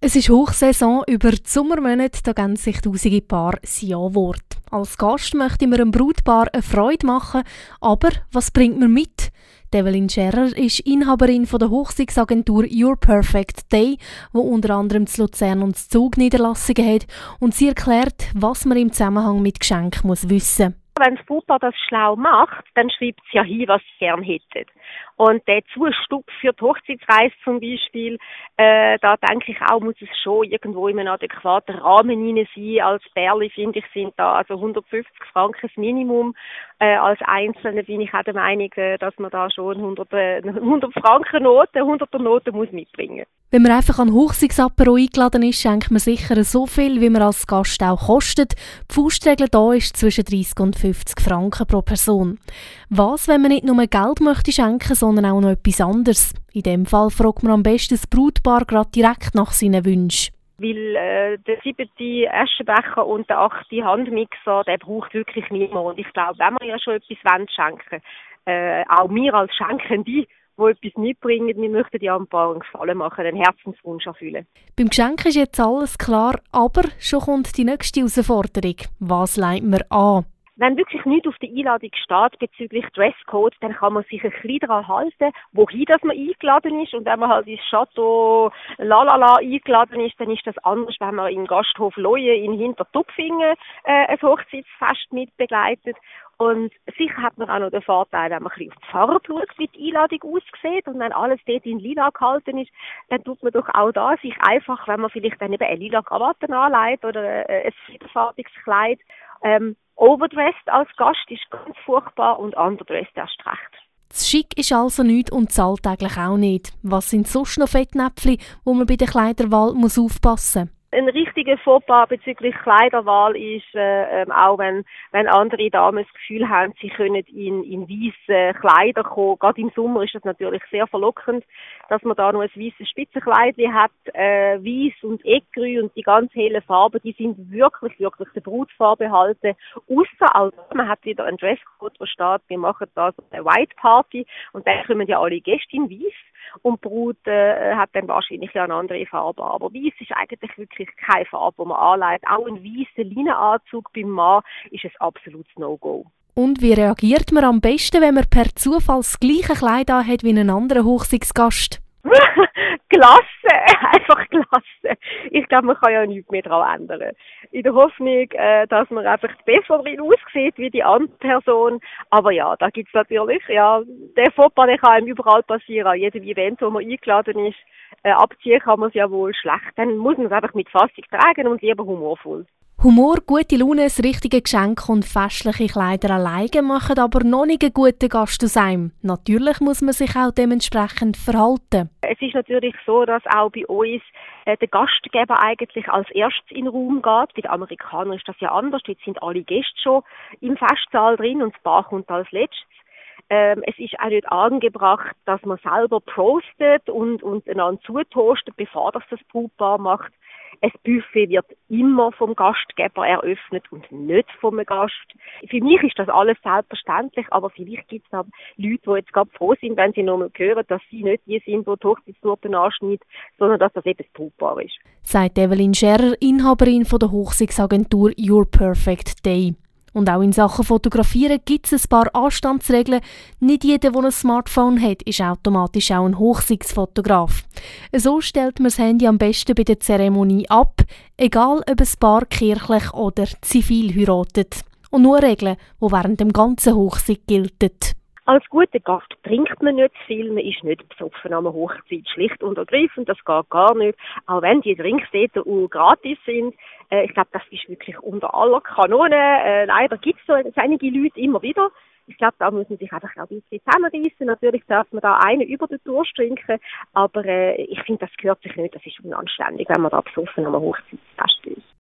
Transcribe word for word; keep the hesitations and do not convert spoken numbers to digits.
Es ist Hochsaison. Über die Sommermonate da geben sich tausende Paar das Ja-Wort. Als Gast möchte man einem Brautpaar eine Freude machen, aber was bringt man mit? Evelyn Scherrer ist Inhaberin von der Hochzeitsagentur Your Perfect Day, die unter anderem zu Luzern und Zug Niederlassungen hat, und sie erklärt, was man im Zusammenhang mit Geschenken muss wissen. Wenn das Brautpaar das schlau macht, dann schreibt es ja hin, was sie gerne hätten. Und der Zustupf für die Hochzeitsreise zum Beispiel, äh, da denke ich auch, muss es schon irgendwo in einem adäquaten Rahmen hinein sein. Als Pärli, finde ich, sind da also hundertfünfzig Franken das Minimum. Äh, als Einzelne bin ich auch der Meinung, äh, dass man da schon hundert, äh, hundert Franken Noten, hunderter Noten muss mitbringen. Wenn man einfach an Hochzeitsapero eingeladen ist, schenkt man sicher so viel, wie man als Gast auch kostet. Die Faustregel hier ist zwischen dreißig und fünfzig Franken pro Person. Was, wenn man nicht nur Geld möchte schenken, sondern auch noch etwas anderes? In dem Fall fragt man am besten das Brautpaar gerade direkt nach seinen Wünschen. Weil äh, der siebte Aschenbecher und der achte Handmixer, der braucht wirklich niemand. Und ich glaube, wenn wir ja schon etwas schenken wollen, äh, auch wir als Schenkende, die etwas mitbringen, wir möchten ja ein paar einen Gefallen machen, einen Herzenswunsch erfüllen. Beim Geschenk ist jetzt alles klar, aber schon kommt die nächste Herausforderung. Was legt man an? Wenn wirklich nichts auf der Einladung steht bezüglich Dresscode, dann kann man sich ein bisschen daran halten, wohin dass man eingeladen ist. Und wenn man halt ins Chateau Lalala eingeladen ist, dann ist das anders, wenn man in Gasthof Leue in Hintertupfingen äh, ein Hochzeitsfest mitbegleitet. Und sicher hat man auch noch den Vorteil, wenn man ein bisschen auf die Farbe schaut, wie die Einladung aussieht. Und wenn alles dort in lila gehalten ist, dann tut man doch auch da sich einfach, wenn man vielleicht dann eben eine lila Krawatte anlegt oder ein federfarbiges Kleid, ähm, overdressed als Gast ist ganz furchtbar und underdressed erst recht. Das Schick ist also nichts und das alltäglich auch nicht. Was sind sonst noch Fettnäpfchen, wo man bei der Kleiderwahl muss aufpassen muss? Ein richtiger Fauxpas bezüglich Kleiderwahl ist äh, ähm, auch, wenn, wenn andere Damen das Gefühl haben, sie können in, in weisse Kleider kommen. Gerade im Sommer ist das natürlich sehr verlockend, dass man da noch ein weisses Spitzenkleidchen hat. Äh, Weiss und Ecru und die ganz hellen Farben, die sind wirklich, wirklich der Brut vorbehalten. Ausser also, man hat wieder einen Dresscode, wo steht, wir machen da so eine White Party und dann kommen ja alle Gäste in Weiss. Und die Brut äh, hat dann wahrscheinlich ja eine andere Farbe. Aber Weiss ist eigentlich wirklich keine Farbe, die man anlegt. Auch ein weisser Leinenanzug beim Mann ist ein absolutes No-Go. Und wie reagiert man am besten, wenn man per Zufall das gleiche Kleid anhat wie ein anderer Hochzeitsgast? Klasse, einfach klasse. Ich glaube, man kann ja nichts mehr daran ändern. In der Hoffnung, äh, dass man einfach besser drin aussieht wie die andere Person. Aber ja, da gibt es natürlich, ja, der Fauxpas, der kann einem überall passieren. An jedem Event, wo man eingeladen ist, äh, abziehen kann man es ja wohl schlecht. Dann muss man es einfach mit Fassung tragen und lieber humorvoll. Humor, gute Laune, das richtige Geschenk und festliche Kleider alleine machen aber noch nicht einen guten Gast aus einem. Natürlich muss man sich auch dementsprechend verhalten. Es ist natürlich so, dass auch bei uns äh, der Gastgeber eigentlich als erstes in den Raum geht. Bei den Amerikanern ist das ja anders. Dort sind alle Gäste schon im Festsaal drin und das Paar kommt als letztes. Ähm, es ist auch nicht angebracht, dass man selber prostet und, und einander zutoastet, bevor das das Brautpaar macht. Ein Buffet wird immer vom Gastgeber eröffnet und nicht vom Gast. Für mich ist das alles selbstverständlich, aber vielleicht gibt es auch Leute, die jetzt gerade froh sind, wenn sie nochmal hören, dass sie nicht die sind, die die Hochzeitstorte anschneiden, sondern dass das eben das Brautpaar ist. Sagt Evelyn Scherrer, Inhaberin von der Hochzeitsagentur Your Perfect Day. Und auch in Sachen Fotografieren gibt es ein paar Anstandsregeln. Nicht jeder, der ein Smartphone hat, ist automatisch auch ein Hochzeitsfotograf. So stellt man das Handy am besten bei der Zeremonie ab, egal ob ein Paar kirchlich oder zivil heiratet. Und nur Regeln, die während dem ganzen Hochzeit gelten. Als guter Gast trinkt man nicht zu viel, man ist nicht besoffen an einer Hochzeit, schlicht und ergreifend, das geht gar nicht. Auch wenn die Drinks dort gratis sind, äh, ich glaube, das ist wirklich unter aller Kanone. Äh, leider gibt es so einige Leute immer wieder. Ich glaube, da muss man sich einfach ein bisschen zusammenreissen. Natürlich darf man da einen über den Durst trinken, aber äh, ich finde, das gehört sich nicht, das ist unanständig, wenn man da besoffen an einer Hochzeit ist.